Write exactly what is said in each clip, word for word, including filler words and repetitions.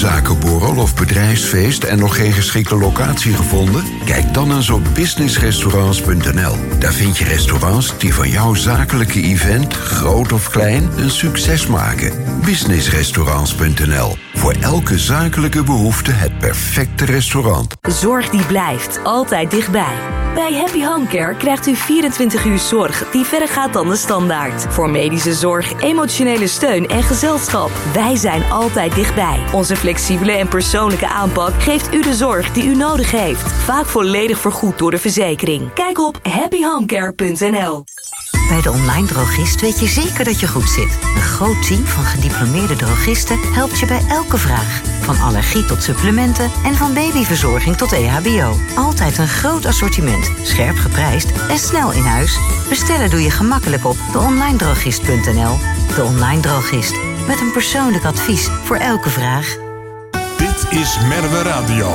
zakenborrel of bedrijfsfeest en nog geen geschikte locatie gevonden? Kijk dan eens op business restaurants punt n l. Daar vind je restaurants die van jouw zakelijke event, groot of klein, een succes maken. business restaurants punt n l. Voor elke zakelijke behoefte het perfecte restaurant. Zorg die blijft. Altijd dichtbij. Bij Happy Home Care krijgt u vierentwintig uur zorg die verder gaat dan de standaard. Voor medische zorg, emotionele steun en gezelschap. Wij zijn altijd dichtbij. Onze flexibele en persoonlijke aanpak geeft u de zorg die u nodig heeft. Vaak volledig vergoed door de verzekering. Kijk op happy home care punt n l. Bij de online drogist weet je zeker dat je goed zit. Een groot team van gediplomeerde drogisten helpt je bij elke vraag. Van allergie tot supplementen en van babyverzorging tot E H B O. Altijd een groot assortiment, scherp geprijsd en snel in huis. Bestellen doe je gemakkelijk op de online drogist punt n l. De Online Drogist. Met een persoonlijk advies voor elke vraag. Dit is Merwe Radio.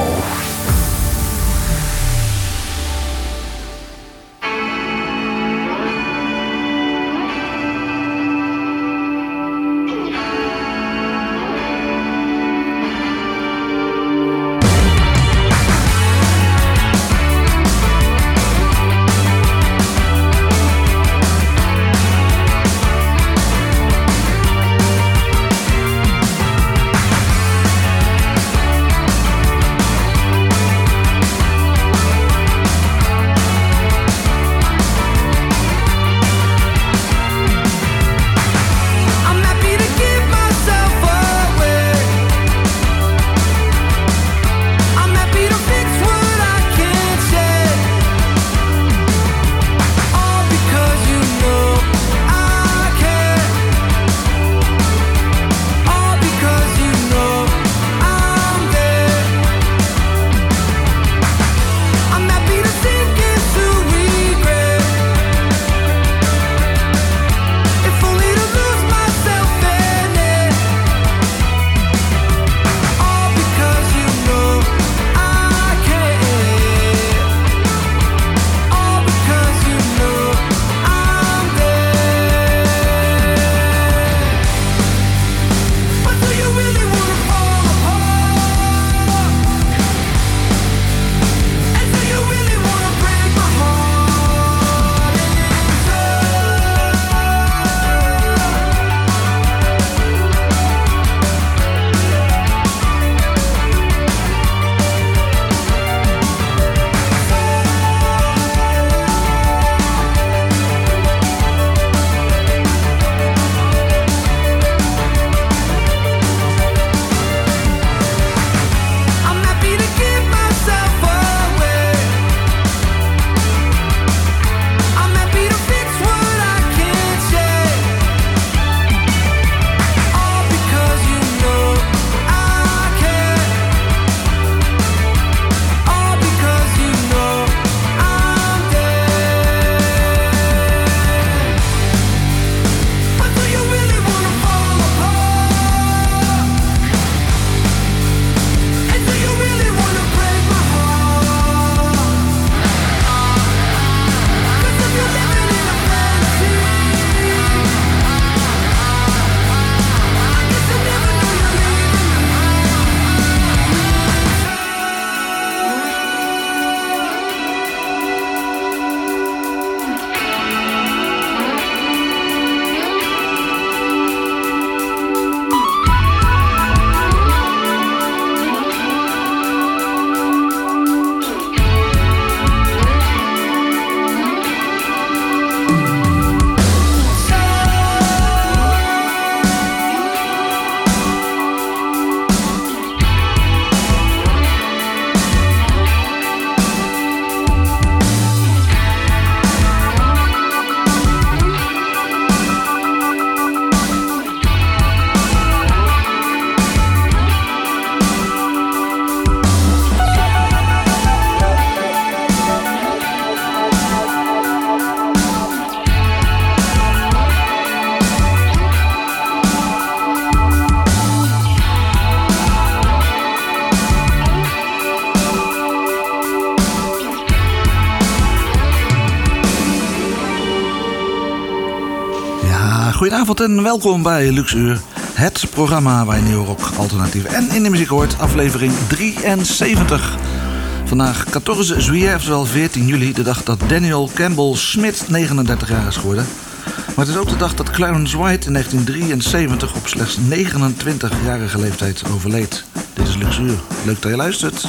Goedenavond en welkom bij Luxuur. Het programma waar je nieuwe rock, alternatief en in de muziek hoort. Aflevering drieënzeventig. Vandaag veertien juli, oftewel veertien juli, de dag dat Daniel Campbell Smith negenendertig jaar is geworden. Maar het is ook de dag dat Clarence White in negentien drieënzeventig op slechts negenentwintigjarige leeftijd overleed. Dit is Luxuur. Leuk dat je luistert.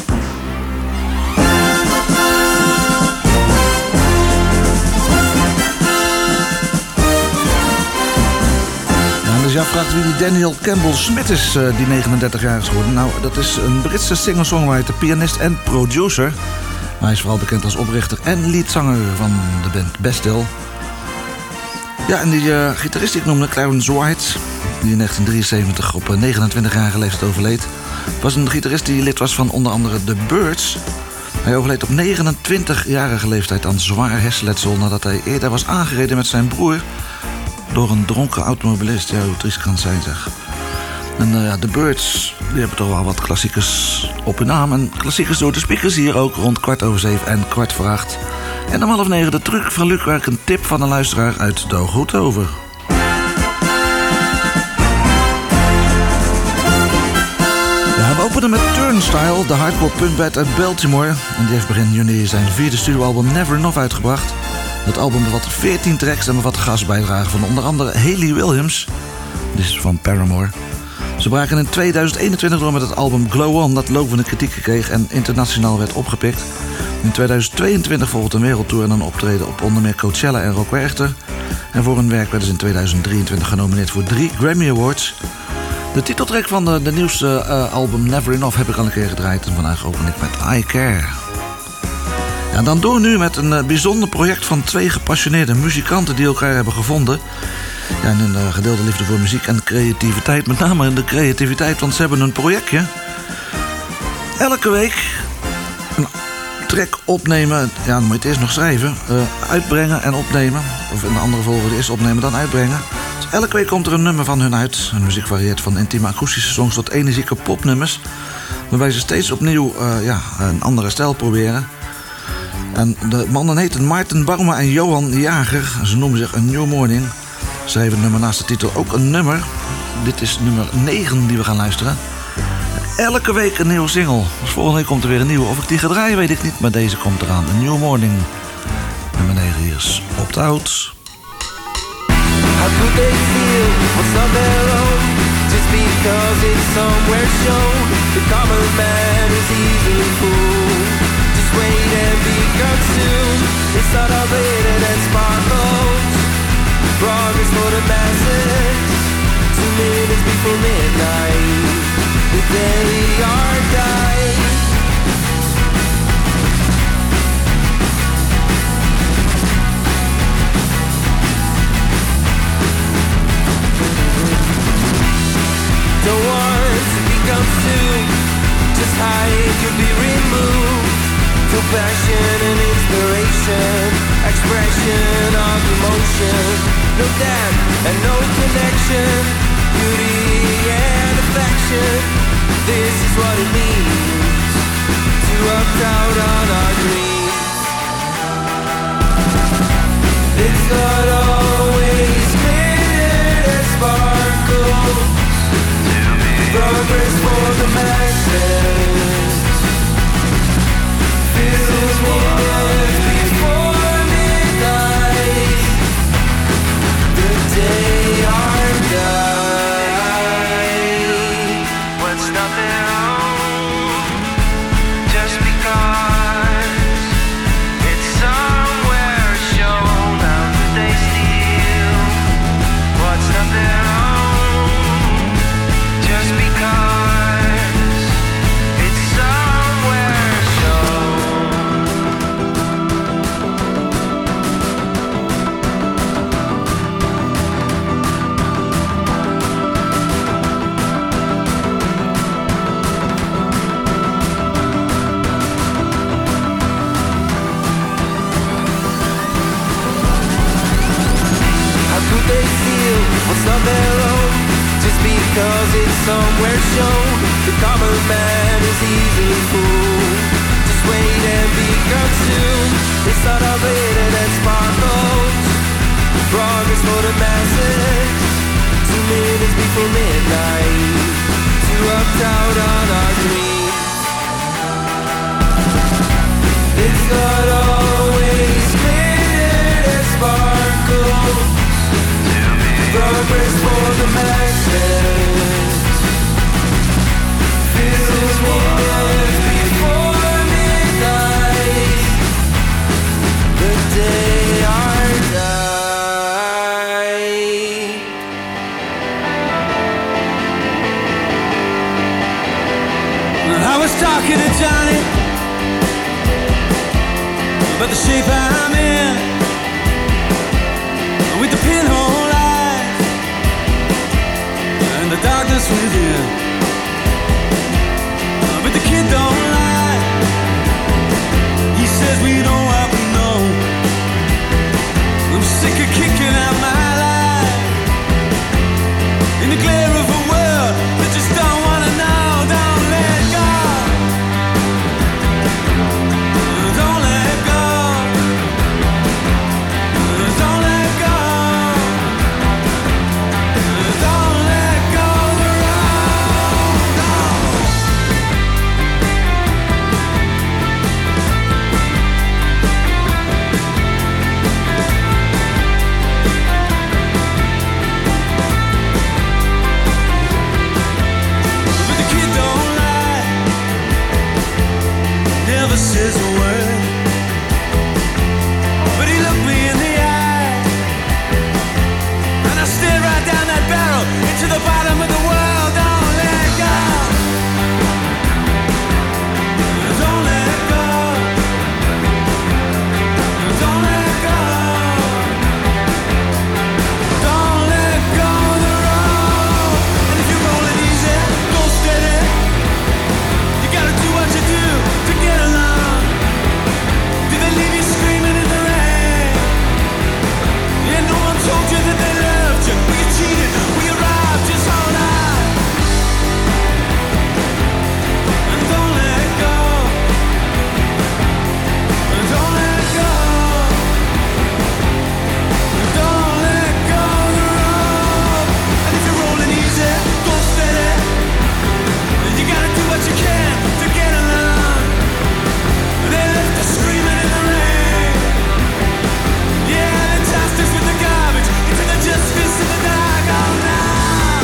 Dus jij vraagt wie die Daniel Campbell Smith is, uh, die negenendertig jaar is geworden. Nou, dat is een Britse singer-songwriter, pianist en producer. Maar hij is vooral bekend als oprichter en leadzanger van de band Bastille. Ja, en die uh, gitarist die ik noemde, Clarence White, die in negentien drieënzeventig op negenentwintigjarige leeftijd overleed, was een gitarist die lid was van onder andere The Byrds. Hij overleed op negenentwintigjarige leeftijd aan zwaar hersenletsel nadat hij eerder was aangereden met zijn broer door een dronken automobilist. Ja, hoe triest kan het zijn, zeg. En uh, ja, de Byrds, die hebben toch wel wat klassiekers op hun naam. En klassiekers door de speakers hier ook rond kwart over zeven en kwart voor acht. En om half negen de truc van Luc, waar ik een tip van een luisteraar uit de Goedhoven. Ja, we openen met Turnstile, de hardcore punkband uit Baltimore. En die heeft begin juni zijn vierde studioalbum Never Enough uitgebracht. Het album bevat veertien tracks en bevat gastbijdragen van onder andere Hayley Williams. Dit is van Paramore. Ze braken in tweeduizend eenentwintig door met het album Glow On, dat lovende kritiek kreeg en internationaal werd opgepikt. In tweeduizend tweeëntwintig volgt een wereldtour en een optreden op onder meer Coachella en Rock Werchter. En voor hun werk werden ze in tweeduizend drieëntwintig genomineerd voor drie Grammy Awards. De titeltrack van de, de nieuwste uh, album Never Enough heb ik al een keer gedraaid en vandaag open ik met I Care. Ja, dan door nu met een uh, bijzonder project van twee gepassioneerde muzikanten die elkaar hebben gevonden. Ja, en een uh, gedeelde liefde voor muziek en creativiteit, met name de creativiteit, want ze hebben een projectje. Elke week een track opnemen, ja, dan moet je het eerst nog schrijven, uh, uitbrengen en opnemen. Of in een andere volgorde eerst opnemen dan uitbrengen. Dus elke week komt er een nummer van hun uit. Hun muziek varieert van intieme akoestische songs tot energieke popnummers, waarbij ze steeds opnieuw uh, ja, een andere stijl proberen. En de mannen heten Maarten Barma en Johan Jager. Ze noemen zich A New Morning. Ze schrijven het nummer naast de titel ook een nummer. Dit is nummer negen die we gaan luisteren. Elke week een nieuwe single. Dus volgende week komt er weer een nieuwe. Of ik die ga draaien weet ik niet, maar deze komt eraan. A New Morning. Nummer negen hier is Opt-out. How could they feel what's not their own? Just because it's somewhere shown. The common man is easily fooled. Wait and be consumed. It's not all glitter and sparkles. Progress for the masses. Two minutes before midnight, the daily art dies. Don't want to be consumed. Just hide, you'll be removed. To passion and inspiration, expression of emotion. No depth and no connection, beauty and affection. This is what it means to opt out on our dreams. It's not always glitter and sparkles. Progress for the masses. This was before midnight, the day our die. What's not their own, just because it's somewhere shown. How could they steal what's not their own, just because it's somewhere shown. They feel what's not their own, just because it's somewhere shown. The common man is easily fooled. Just wait and be consumed. It's not all glitter and sparkles. Progress for the masses. Two minutes before midnight, too upped out on our dreams. It's not always glitter and sparkles, progress for the masses. Feels minutes before midnight, the day I die. I was talking to Johnny about the shape I'm in, with the pinhole eyes and the darkness within. But the kid don't lie, he says we know what we know. I'm sick of kicking out my life in the glare of a world that just don't wanna know. Don't let go, don't let go, don't let go, don't let go the road, no. But the kid don't lie, never says a word, but he looked me in the eye, and I stared right down that barrel into the bottom of the world. Don't let go, don't let go, don't let go, don't let go the road. And if you're rolling easy, go steady. You gotta do what you do to get along. Did they leave you screaming in the rain? Yeah, no one told you that they loved you. Were you cheated? Were you robbed? Just hold on and don't let go, and don't let go, and don't let go the road. And if you're rolling easy, go steady. And you gotta do what you can to get along. They left us screaming in the rain. Yeah, they tossed us with the garbage into the justice of the dark. Oh, now.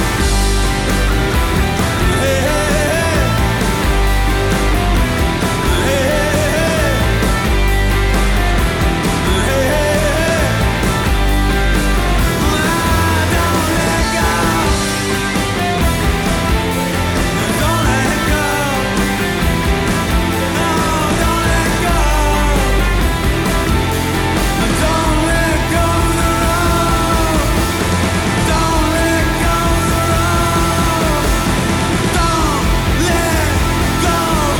Hey, hey, hey. Hey, hey, hey. Hey, hey, hey. Ah, don't let go. Don't let go. No, don't let go. Don't let go the road. Don't let go the road. Don't let go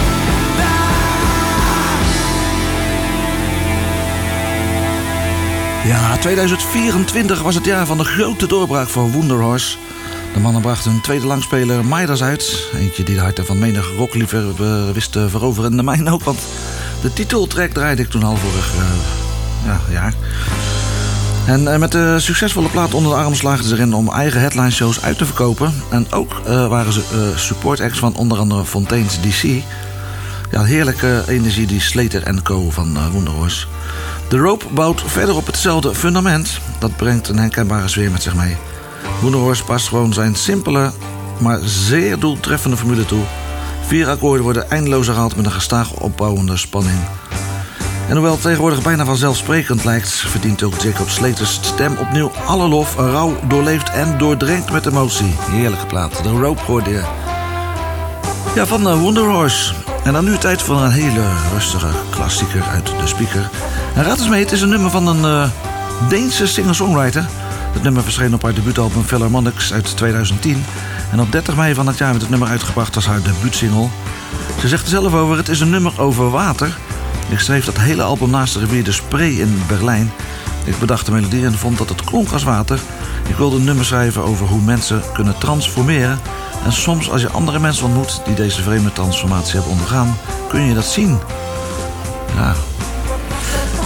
Ja, tweeduizend vierentwintig was het jaar van de grote doorbraak voor Wunderhorse. De mannen brachten hun tweede langspeler Midas uit. Eentje die de harten van menig rockliefhebber wist te veroveren. En de mijne ook, want de titeltrack draaide ik toen al vorig uh, ja, jaar. En uh, met de succesvolle plaat onder de arm slaagden ze erin om eigen headline shows uit te verkopen. En ook uh, waren ze uh, support acts van onder andere Fontaine's D C. Ja, heerlijke energie die Slater en Co. van uh, Wunderhorse. De Rope bouwt verder op hetzelfde fundament. Dat brengt een herkenbare sfeer met zich mee. Wunderhorse past gewoon zijn simpele, maar zeer doeltreffende formule toe. Vier akkoorden worden eindeloos herhaald met een gestaag opbouwende spanning. En hoewel het tegenwoordig bijna vanzelfsprekend lijkt, verdient ook Jacob Slater's stem opnieuw alle lof, rauw, doorleefd en doordrenkt met emotie. Heerlijke plaat. De Rope hoorde je. Ja, van uh, Wunderhorse. En dan nu tijd voor een hele rustige klassieker uit de speaker. En raad eens mee, het is een nummer van een uh, Deense singer-songwriter. Het nummer verscheen op haar debuutalbum Philharmonics uit tweeduizend tien. En op dertig mei van het jaar werd het nummer uitgebracht als haar debuutsingle. Ze zegt er zelf over, het is een nummer over water. Ik schreef dat hele album naast de rivier de Spree in Berlijn. Ik bedacht de melodie en vond dat het klonk als water. Ik wilde een nummer schrijven over hoe mensen kunnen transformeren. En soms als je andere mensen ontmoet die deze vreemde transformatie hebben ondergaan, kun je dat zien. Ja.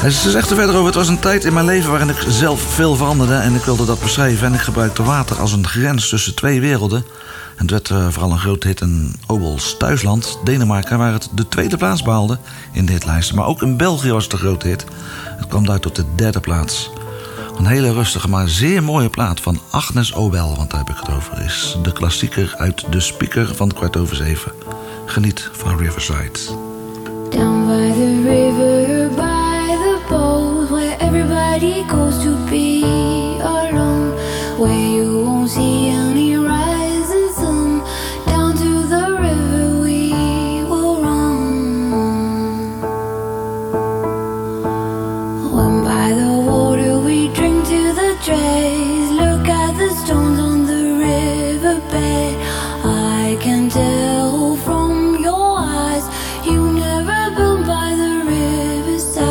Ze zegt er verder over: het was een tijd in mijn leven waarin ik zelf veel veranderde en ik wilde dat beschrijven. En ik gebruikte water als een grens tussen twee werelden. En het werd uh, vooral een groot hit in Obels thuisland, Denemarken, waar het de tweede plaats behaalde in de hitlijsten. Maar ook in België was het een groot hit. Het kwam daar tot de derde plaats. Een hele rustige, maar zeer mooie plaat van Agnes Obel, want daar heb ik het over. Is de klassieker uit de speaker van kwart over zeven. Geniet van Riverside. Down by the river, by the boat, where everybody goes to be alone, where you won't see any rising sun. Down to the river we will run. When by the water we drink to the dregs, look at the stones on the riverbed. I can tell from your eyes you never been by the riverside.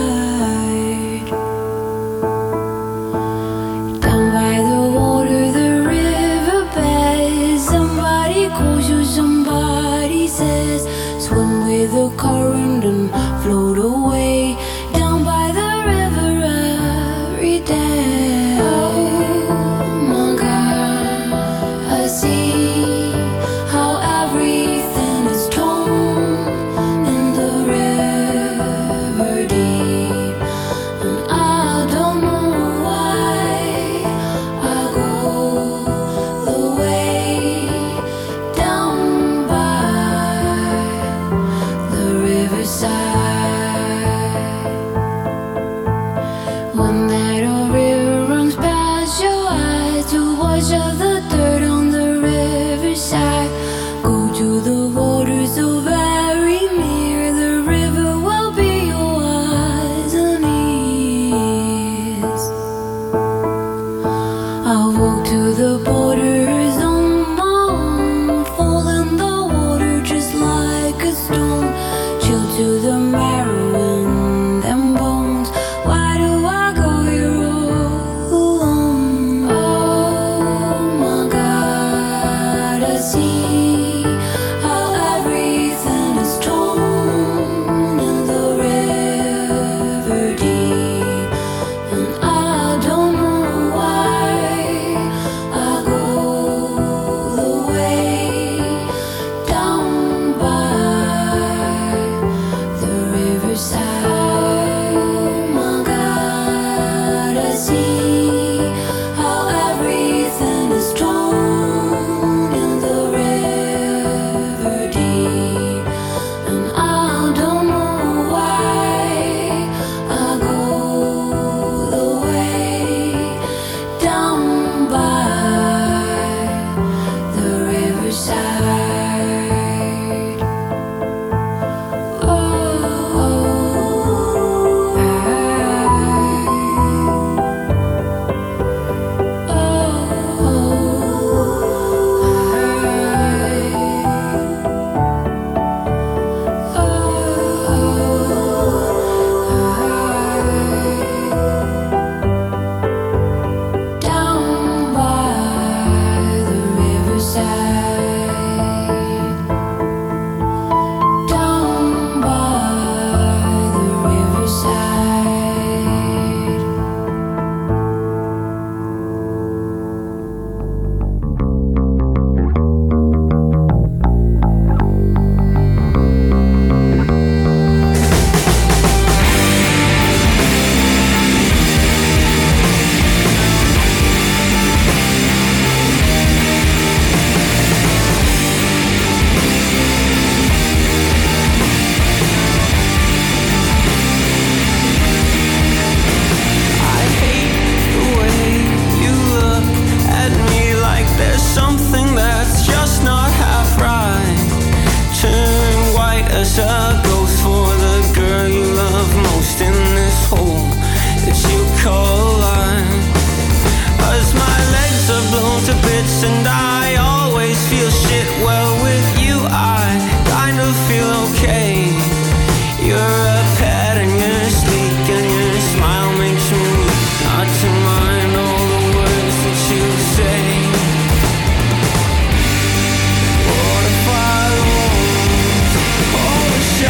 Down by the water, the riverbed, somebody calls you, somebody says, swim with the current and float away. Down by the river every day. Oh my God, I see how everything is torn in the river deep, and I don't know why I go the way down by the riverside. When that old river runs past your eyes to wash out the dirt on the riverside, go to the water so very near, the river will be your eyes and ears. I'll walk to the borders on my own, fall in the water just like a stone, chill to the marrow in them bones. Why do I go here all alone? Oh my God, I see how everything is torn in the river deep, and I don't know why I go the way down by the riverside. Oh my God, I see how everything is torn in the river deep, and I don't know why I go the way down by the riverside. Down by the riverside, down by the riverside. I hate the way you look at me like there's something that's just not half right. Turn white as a ghost for the girl you love most in this hole that you call life. As my legs are blown to bits and I always feel shit, well with you I kind of feel okay. You're a pet and you're sleek and your smile makes me weak, not to mind all the words that you say. What if I lose all the shit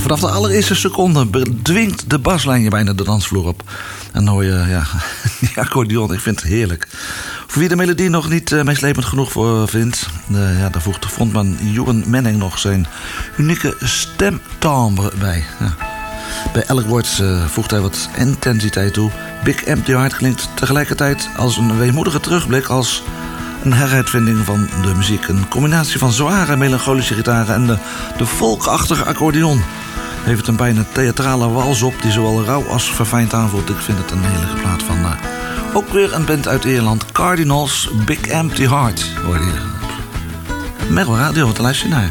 vanaf de allereerste seconde dwingt de baslijn je bijna de dansvloer op. En dan hoor je, ja, die accordeon, ik vind het heerlijk. Voor wie de melodie nog niet uh, meeslepend genoeg voor vindt, uh, ja, daar voegt de frontman Johan Menning nog zijn unieke stemtimbre bij. Ja. Bij elk woord uh, voegt hij wat intensiteit toe. Big Empty Heart klinkt tegelijkertijd als een weemoedige terugblik, als een heruitvinding van de muziek. Een combinatie van zware melancholische gitaren en de, de volkachtige accordeon heeft een bijna theatrale wals op die zowel rauw als verfijnd aanvoelt. Ik vind het een heerlijke plaat van uh, ook weer een band uit Ierland, Cardinals, Big Empty Heart. Hoor je Merwe Radio, wat luister je naar?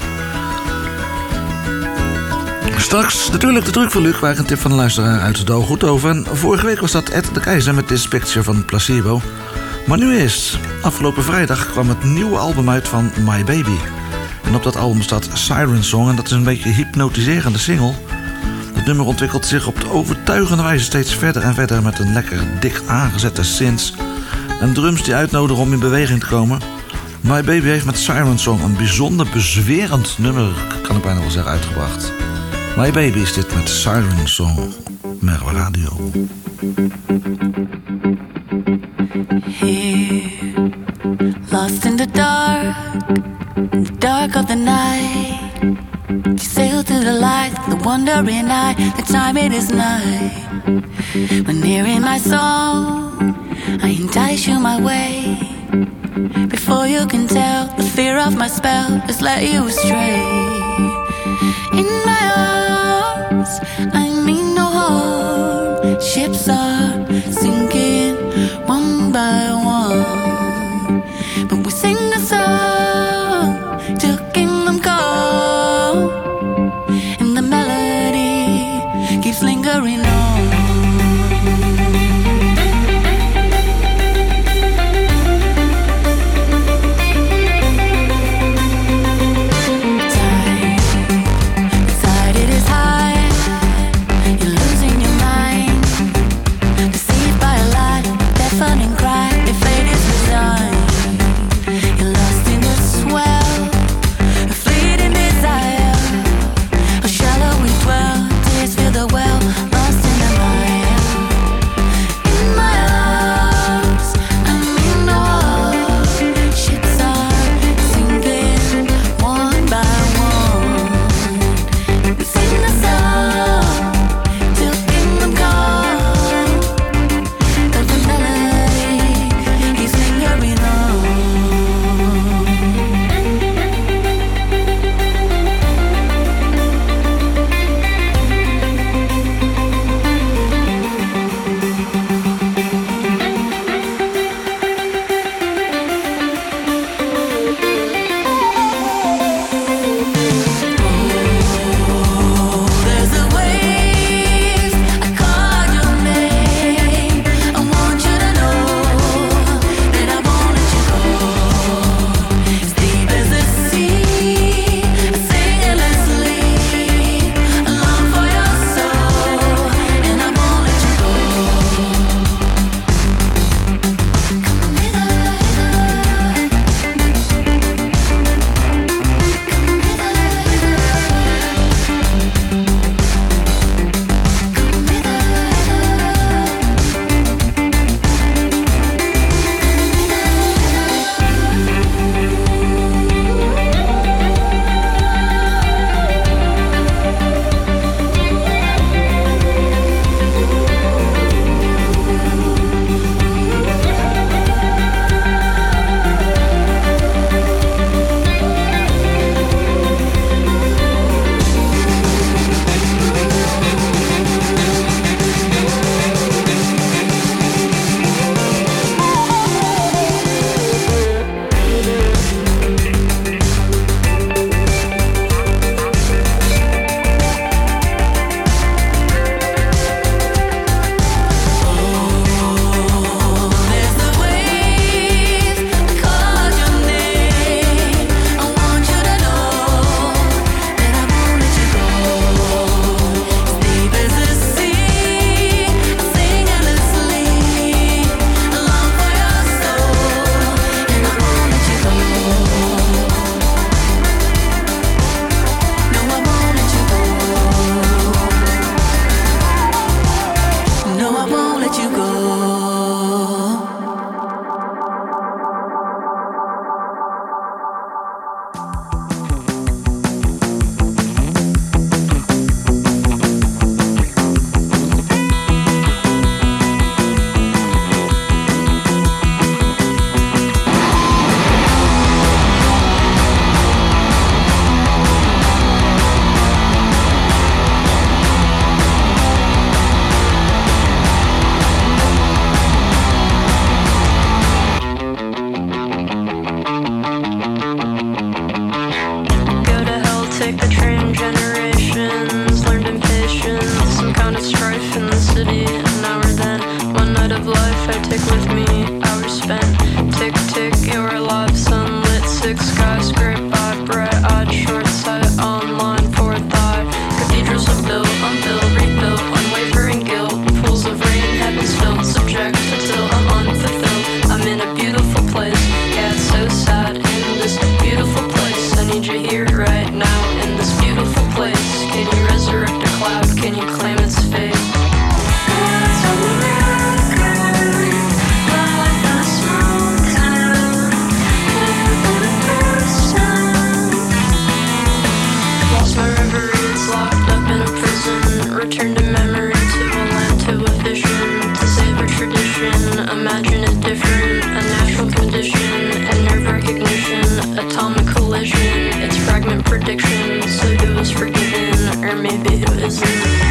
Straks natuurlijk de truc van Luc, waar ik een tip van de luisteraar uit de goed over. En vorige week was dat Ed de Keizer met This Picture van Placebo. Maar nu eerst, afgelopen vrijdag kwam het nieuwe album uit van My Baby. En op dat album staat Siren Song en dat is een beetje een hypnotiserende single. Het nummer ontwikkelt zich op de overtuigende wijze steeds verder en verder met een lekker dik aangezette synths en drums die uitnodigen om in beweging te komen. My Baby heeft met Siren Song een bijzonder bezwerend nummer, kan ik bijna wel zeggen, uitgebracht. My Baby is dit met Siren Song, Merwe Radio. Here, lost in the dark, the dark of the night. You sail to the light, the wondering eye, the time it is night. When hearing my song, I entice you my way. Before you can tell, the fear of my spell has led you astray. In my arms, I mean no harm. Ships are sinking one by one, but we sing a song till kingdom come, and the melody keeps lingering on. Time, inside it is high, you're losing your mind. make the train generations learned impatience, some kind of strife in the city. Now or then, one night of life I take with me, hours spent. Tick tick, your life sunlit, six skyscraper, bright-eyed, short-sight, online forethought. Cathedrals are built, unbuilt, rebuilt, unwavering guilt. Pools of rain, heavens filled, subject until I'm unfulfilled. I'm in a beautiful place, yeah, it's so sad. In this beautiful place, I need you here right now. In this beautiful place, can you resurrect a cloud? Can you claim its fate? Return to memory, to a land, to a vision, to save a tradition. Imagine it different, a natural condition, and nerve recognition, atomic collision. It's fragment prediction, so who is forgiven, or maybe who isn't.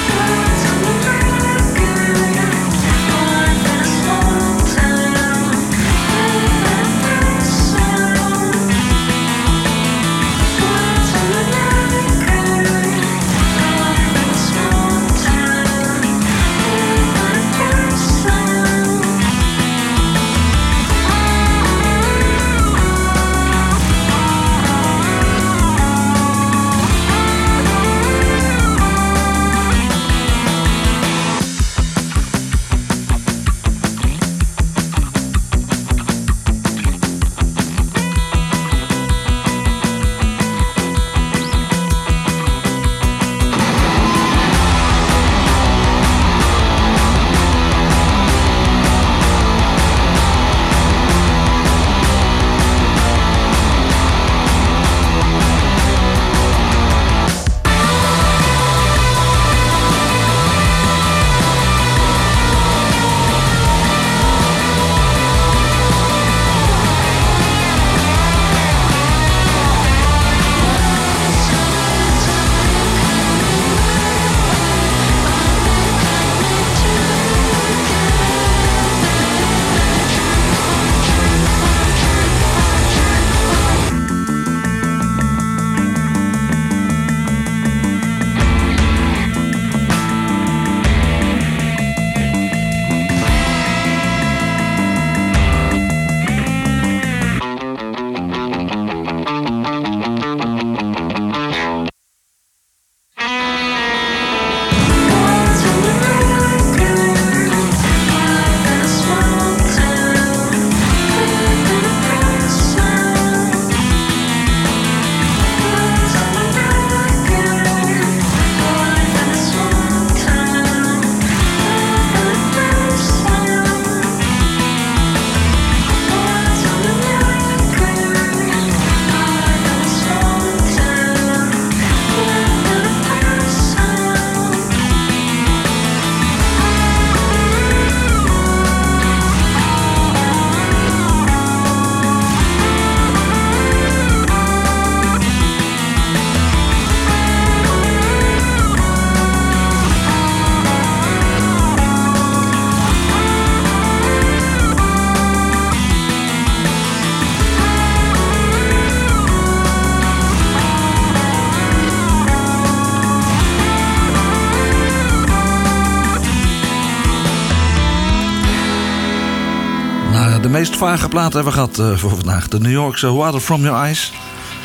De meest vage plaat hebben we gehad uh, voor vandaag. De New Yorkse Water From Your Eyes.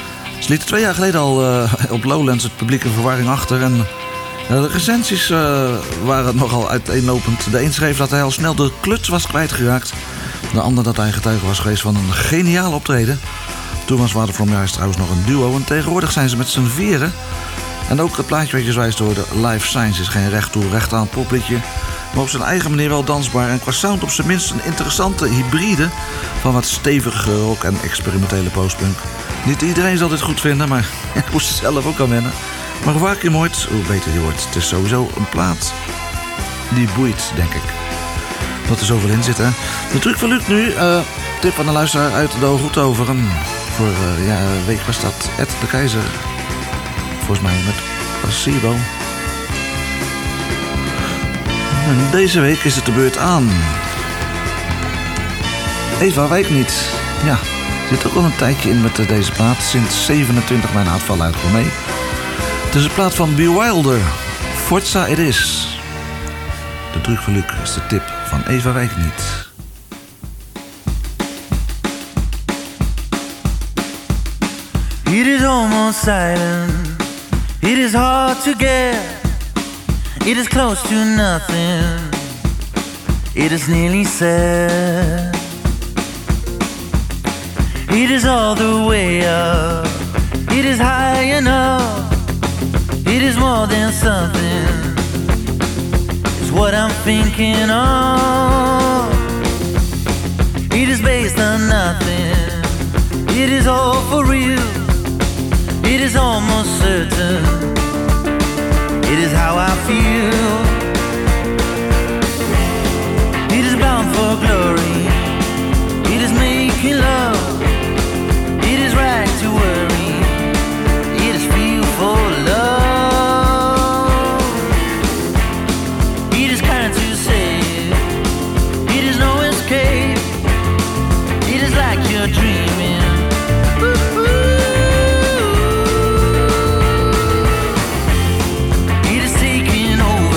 Ze lieten twee jaar geleden al uh, op Lowlands het publiek in verwarring achter. En uh, de recensies uh, waren nogal uiteenlopend. De een schreef dat hij al snel de kluts was kwijtgeraakt. De ander dat hij getuige was geweest van een geniaal optreden. Toen was Water From Your Eyes trouwens nog een duo. En tegenwoordig zijn ze met z'n vieren. En ook het plaatje wat je zojuist hoorde, Life Science, is geen recht toe recht aan popliedje. Maar op zijn eigen manier wel dansbaar. En qua sound op zijn minst een interessante hybride van wat stevige rock en experimentele postpunk. Niet iedereen zal dit goed vinden, maar ik moest er zelf ook aan wennen. Maar hoe vaker je hem hoort, hoe beter die wordt. Het is sowieso een plaat die boeit, denk ik. Dat er zoveel in zit, hè. De truc van Luc nu. Uh, tip van de luisteraar uit de Hoetoveren. Voor, uh, ja, week was dat Ed de Keizer. Volgens mij met placebo. En deze week is het de beurt aan Eva Wijkniet. Ja, Zit ook al een tijdje in met deze plaat. Sinds zevenentwintig mijn uitval uit voor mee. Het is een plaat van Be Wilder. Forza It Is. De drukgeluk is de tip van Eva Wijkniet. It is almost silent. It is hard to get. It is close to nothing. It is nearly sad. It is all the way up. It is high enough. It is more than something. It's what I'm thinking of. It is based on nothing. It is all for real. It is almost certain. It is how I feel. It is bound for glory. It is making love. It is right to worry. It is feel for love. It is kind to save. It is no escape. It is like you're dreaming. It is taking over.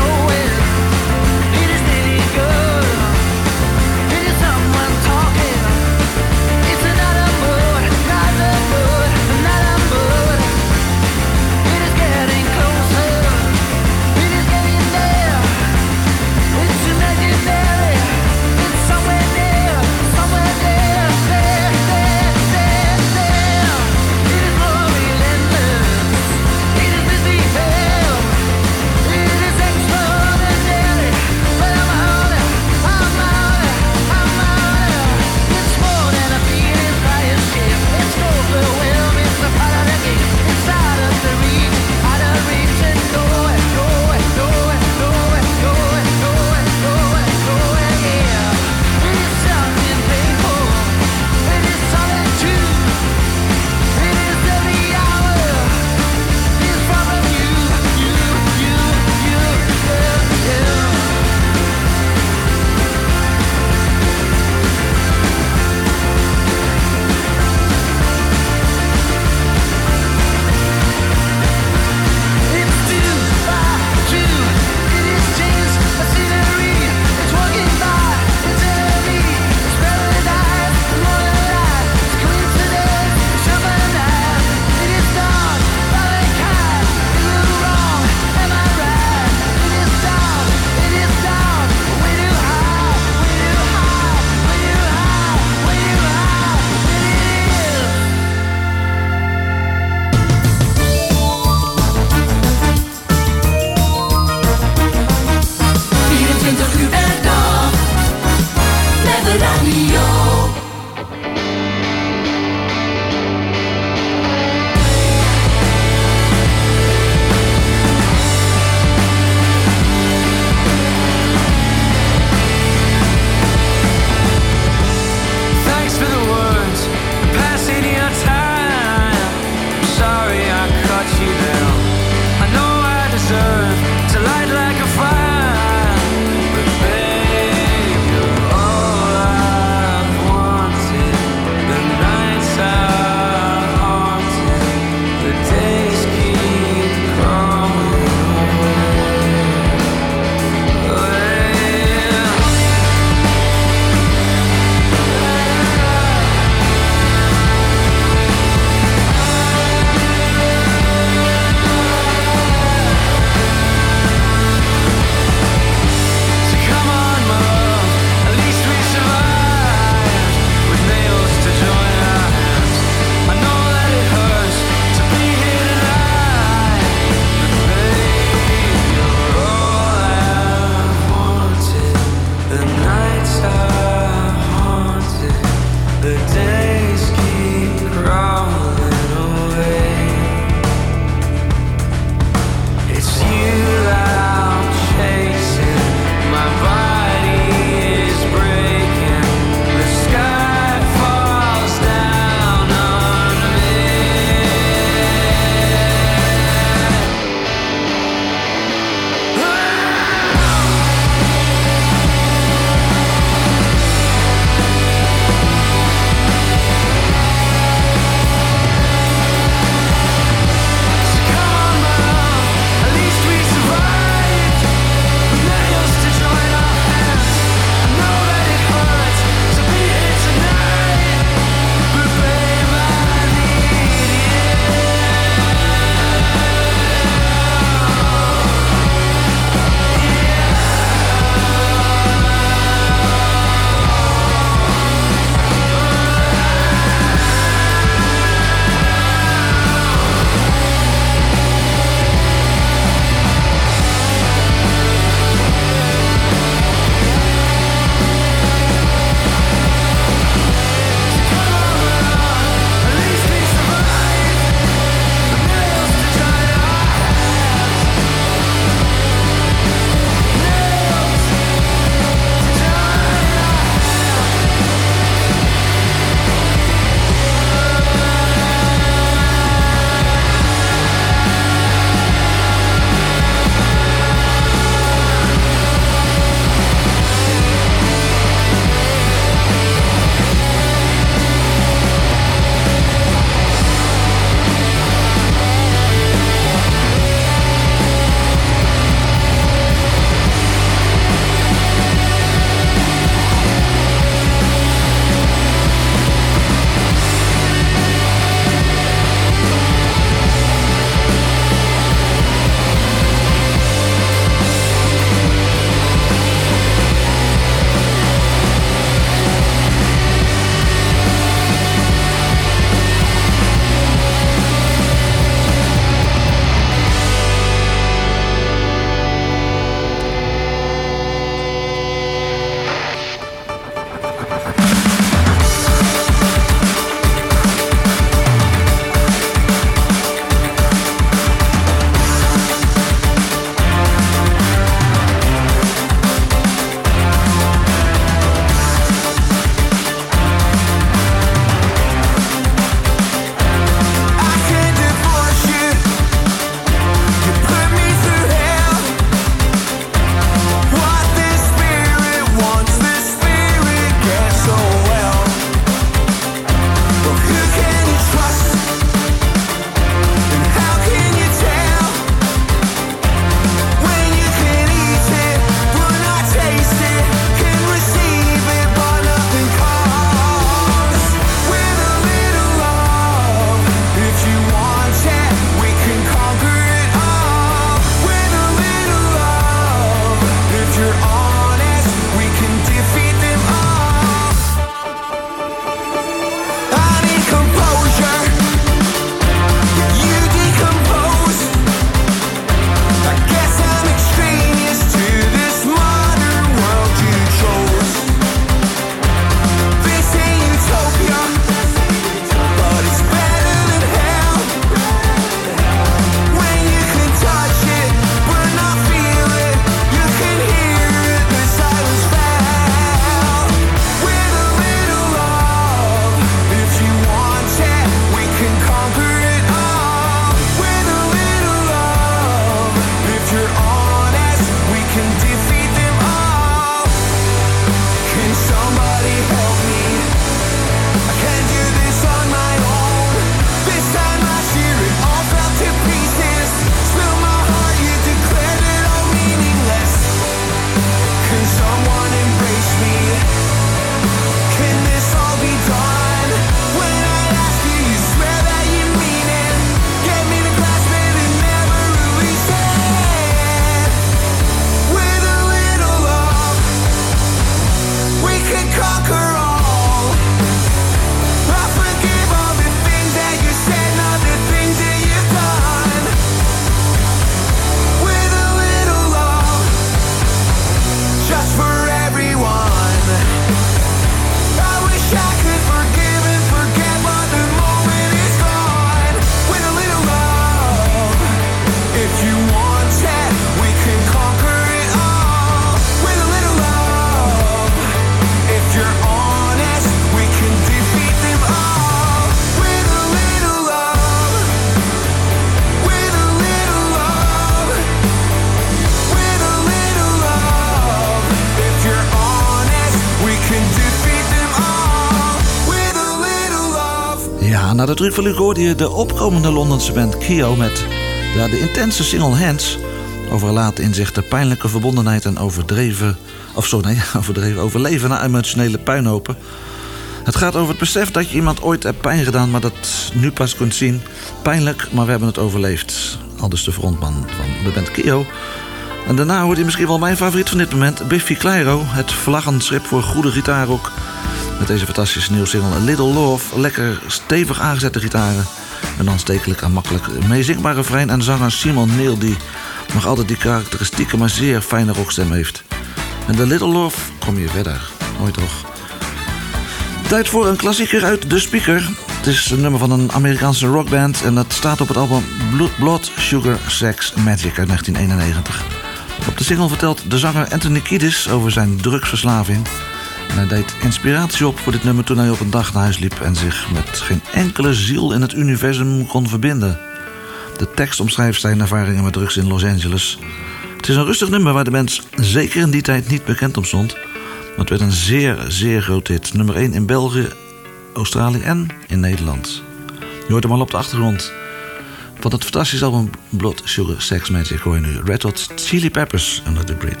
de truc van Luc hoorde je de opkomende Londense band Kio met ja, de intense single Hands over laten inzichten, pijnlijke verbondenheid en overdreven, of zo nee, overdreven overleven na emotionele puinhopen. Het gaat over het besef dat je iemand ooit hebt pijn gedaan, maar dat nu pas kunt zien. Pijnlijk, maar we hebben het overleefd. Aldus de frontman van de band Kio. En daarna hoort je misschien wel mijn favoriet van dit moment, Biffy Clyro. Het vlaggenschip voor goede gitaarrock. Met deze fantastische nieuwe single A Little Love. Lekker stevig aangezette gitaren. Een aanstekelijk en makkelijk meezingbaar refrein. En zanger Simon Neil, die nog altijd die karakteristieke, maar zeer fijne rockstem heeft. En The Little Love kom je verder. Mooi toch? Tijd voor een klassieker uit De Speaker. Het is een nummer van een Amerikaanse rockband en dat staat op het album Blood, Sugar, Sex, Magic uit negentien eenennegentig. Op de single vertelt de zanger Anthony Kiedis over zijn drugsverslaving. En hij deed inspiratie op voor dit nummer toen hij op een dag naar huis liep en zich met geen enkele ziel in het universum kon verbinden. De tekst omschrijft zijn ervaringen met drugs in Los Angeles. Het is een rustig nummer waar de band zeker in die tijd niet bekend om stond. Maar het werd een zeer, zeer groot hit. Nummer één in België, Australië en in Nederland. Je hoort hem al op de achtergrond. Van het fantastische album Blood, Sugar, Sex, Magic hoor je nu Red Hot Chili Peppers Under the Bridge.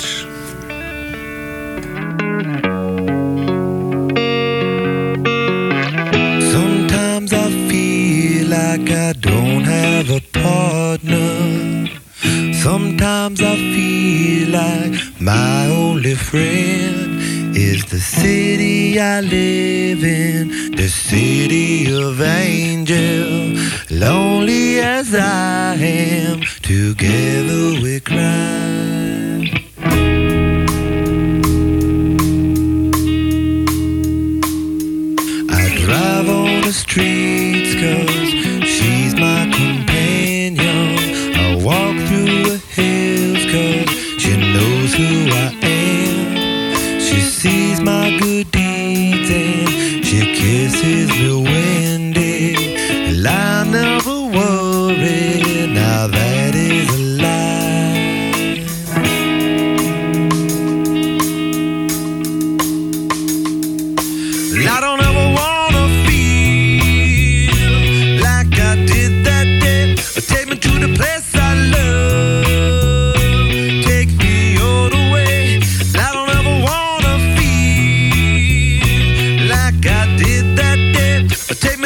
Sometimes I feel like I don't have a partner. Sometimes I feel like my only friend is the city I live in, the city of angel. Lonely as I am, together we cry. I drive on the streets 'cause she's my companion. I walk through the hills 'cause she knows who I am. She sees my good deeds and she kisses me when day. I never worry, now that is a lie. I don't ever wanna feel like I did that day. Take me to the place I love, take me all the way. I don't ever wanna feel like I did that day. Take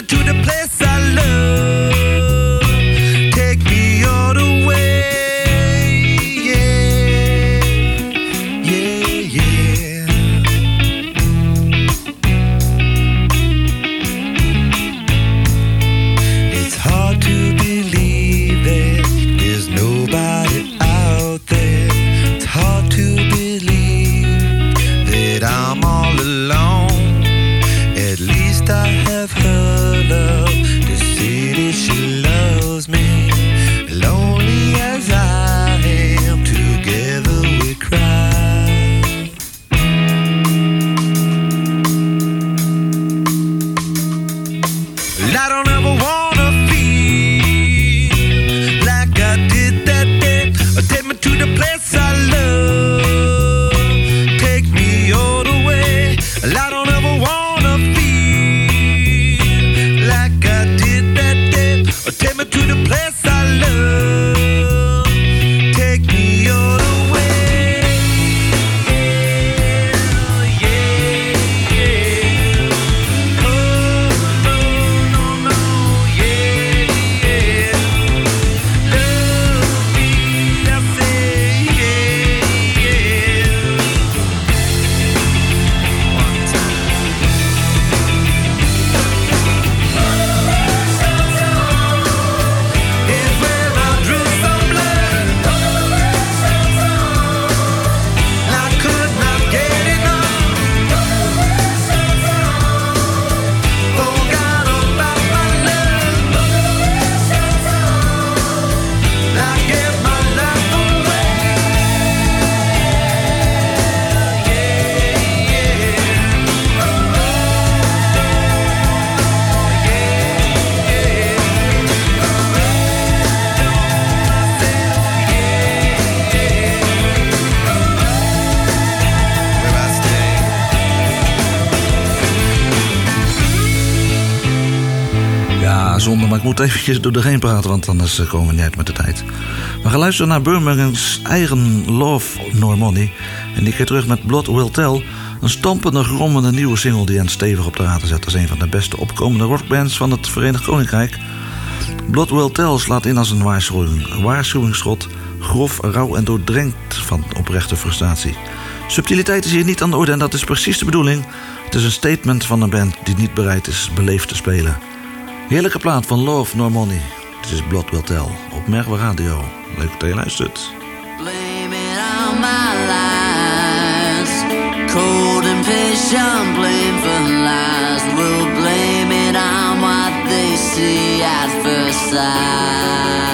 zonde, maar ik moet eventjes door doorheen praten, want anders komen we niet uit met de tijd. We gaan luisteren naar Birmingham's eigen Love Nor Money. En die keer terug met Blood Will Tell. Een stampende, grommende nieuwe single die hen stevig op de raten zet als een van de beste opkomende rockbands van het Verenigd Koninkrijk. Blood Will Tell slaat in als een waarschuwing, een waarschuwingsschot, grof, rauw en doordrenkt van oprechte frustratie. Subtiliteit is hier niet aan de orde en dat is precies de bedoeling. Het is een statement van een band die niet bereid is beleefd te spelen. Heerlijke plaat van Love Nor Money. Dit is Blood Will Tell op Merwe Radio. Leuk dat je luistert. Blame it on my lies. Cold and patient, blame for lies. We'll blame it on what they see at first sight.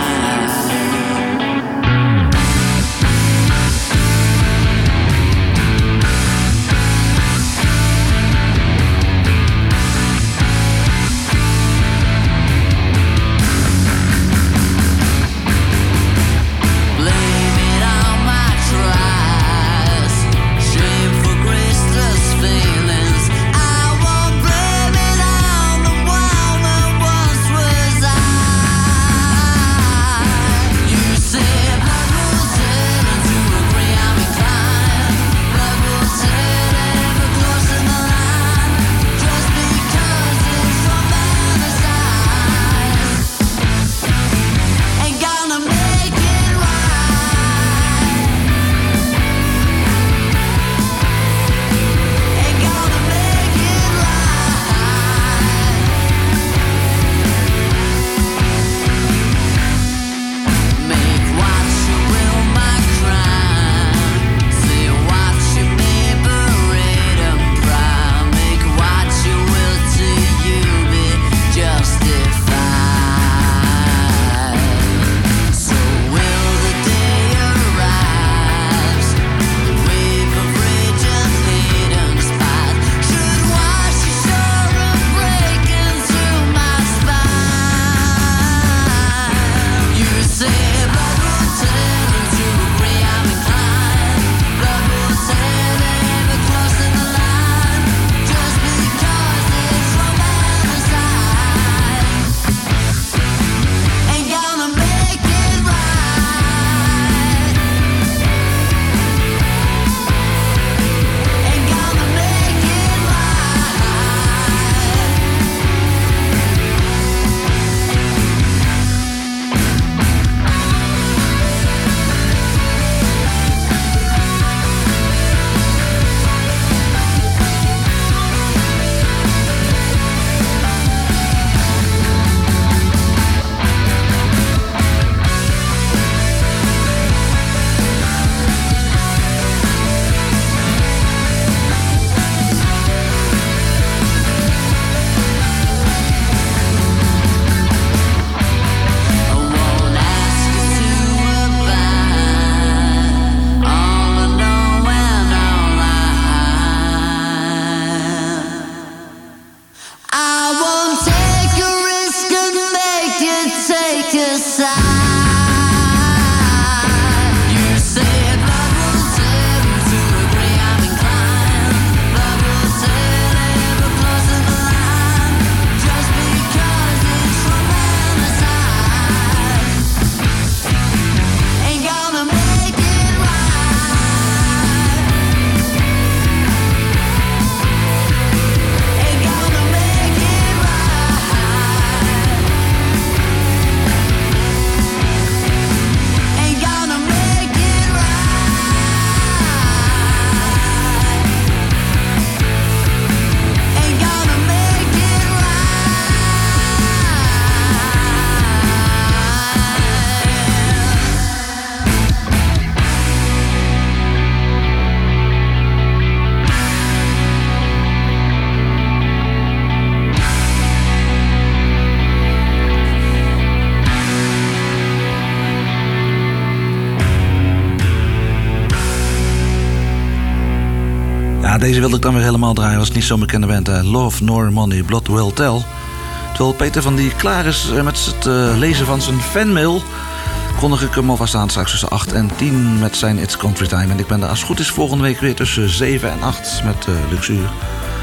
Deze wilde ik dan weer helemaal draaien. Was niet zo'n bekende band. Uh, Love Nor Money, Blood Will Tell. Terwijl Peter van die klaar is met het uh, lezen van zijn fanmail, kondig ik hem alvast aan straks tussen acht en tien met zijn It's Country Time. En ik ben er als het goed is volgende week weer tussen zeven en acht met uh, Luxuur.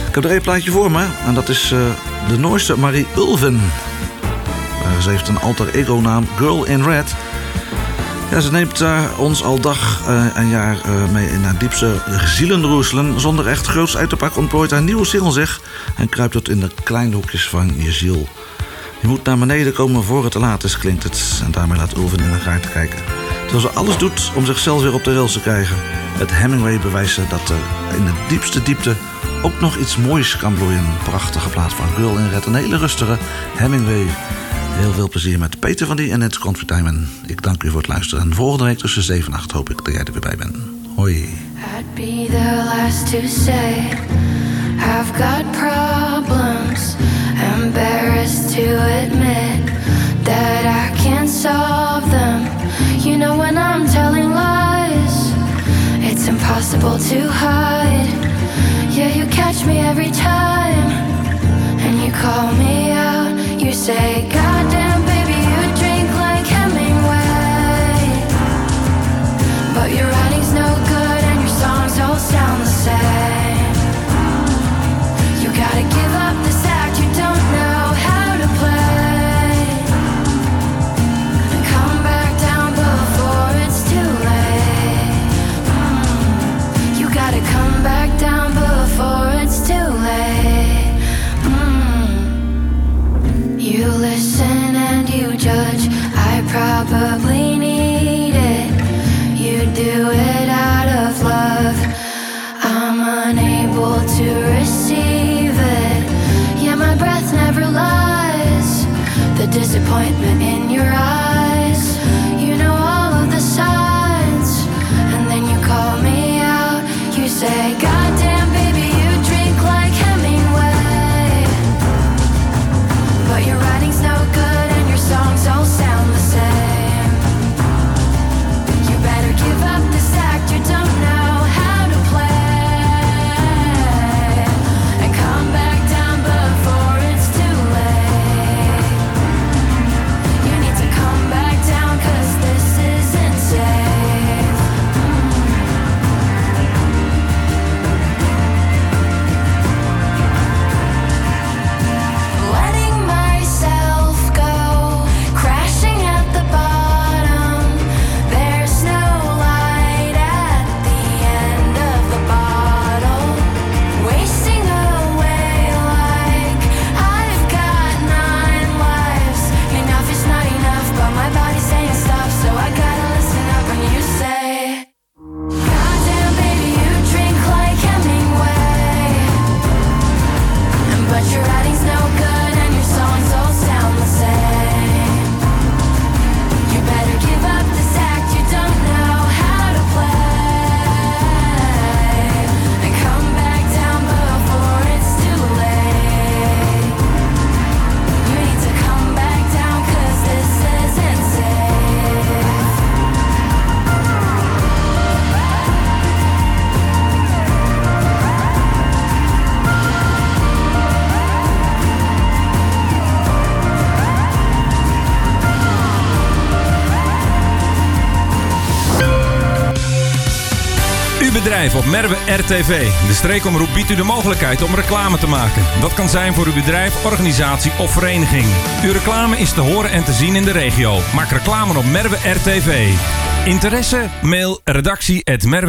Ik heb er één plaatje voor me. En dat is uh, de Noorse Marie Ulven. Uh, ze heeft een alter ego naam Girl in Red. Ja, ze neemt uh, ons al dag uh, en jaar uh, mee in haar diepste zielenroeselen. Zonder echt groots uit te pakken ontplooit haar nieuwe single zich en kruipt het in de kleine hoekjes van je ziel. Je moet naar beneden komen voor het te laat is, klinkt het. En daarmee laat Ulven in de gaten kijken. Terwijl ze alles doet om zichzelf weer op de rails te krijgen. Het Hemingway bewijst ze dat er in de diepste diepte ook nog iets moois kan bloeien. Prachtige plaat van Girl in Red. Een hele rustige Hemingway. Heel veel plezier met Peter van Die en It's Country Time. En ik dank u voor het luisteren. En volgende week tussen zeven en acht hoop ik dat jij er weer bij bent. Hoi. I'd be the last to say I've got problems. Embarrassed to admit that I can't solve them. You know when I'm telling lies, it's impossible to hide. Yeah, you catch me every time, and you call me out. You say, goddamn baby, you drink like Hemingway. But your writing's no good and your songs all sound the same. You gotta give up this act you don't know how to play, and come back down before it's too late. mm. You gotta come back down before it's too late. mm. You listen and you judge, I probably need it. You do it out of love, I'm unable to receive it. Yeah, my breath never lies, the disappointment in your eyes. You know all of the signs, and then you call me out. You say, goddamn baby, you drink like Hemingway. But your writing's no good and your songs all sound the same. You better give up this act you don't know how to play, and come back down before it's too late. You need to come back down, cause this isn't safe. Letting myself go, crashing at the bottom. There's no light at the end of the bottle. Wasting away like I've got nine lives. Enough is not enough, but my body's saying stop, so I gotta listen up when you say, goddamn baby, you drink like Hemingway. But your writing's no good and your songs all sound the same. You better give up this act you don't know how to play, and come back down before it's too late. You need to come back down, cause this isn't safe. Uw bedrijf op Merwe R T V. De streekomroep biedt u de mogelijkheid om reclame te maken. Dat kan zijn voor uw bedrijf, organisatie of vereniging. Uw reclame is te horen en te zien in de regio. Maak reclame op Merwe R T V. Interesse? Mail redactie at merwe